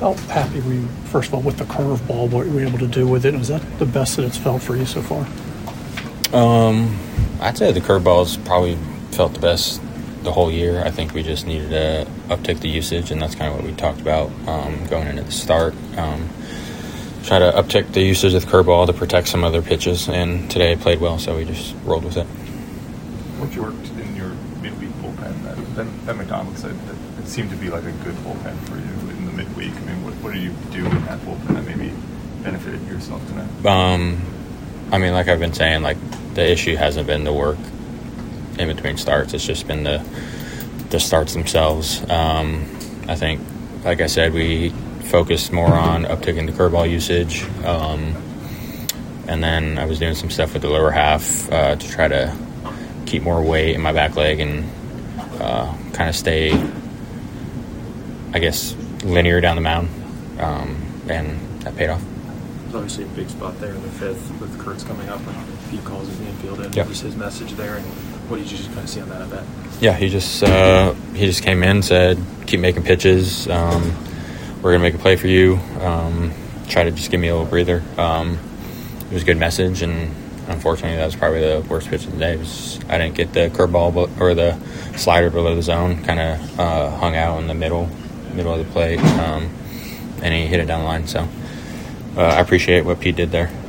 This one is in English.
How happy were you, first of all, with the curveball? What were you able to do with it? Was that the best that it's felt for you so far? I'd say the curveball's probably felt the best the whole year. I think we just needed to uptick the usage, and that's kind of what we talked about going into the start. Try to uptick the usage of the curveball to protect some other pitches, and today it played well, so we just rolled with it. What worked in your midweek bullpen? Ben McDonald said that it seemed to be like a good bullpen for you in the midweek. I mean, what did you do in that bullpen that maybe benefited yourself tonight? I mean, like I've been saying, like the issue hasn't been the work in between starts. It's just been the starts themselves. I think, like I said, we focused more on upticking the curveball usage. And then I was doing some stuff with the lower half to try to keep more weight in my back leg and kind of stay, I guess, linear down the mound. And that paid off. There's obviously a big spot there in the fifth with Kurtz coming up and a few calls in the infield. And yep. What was his message there, and what did you just kind of see on that at bat? Yeah, he just came in, said, keep making pitches. We're going to make a play for you. Try to just give me a little breather. It was a good message, and unfortunately that was probably the worst pitch of the day. I didn't get the curveball or the slider below the zone. Kind of hung out in the middle of the plate, and he hit it down the line. So I appreciate what Pete did there.